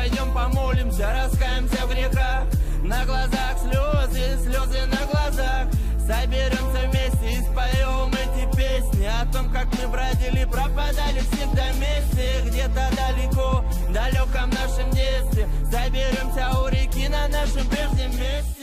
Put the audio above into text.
пойдем помолимся, раскаемся в грехах. На глазах слезы, слезы на глазах. Соберемся вместе и споем эти песни о том, как мы бродили, пропадали всегда вместе. Где-то далеко, в далеком нашем детстве. Соберемся у реки на нашем прежнем месте.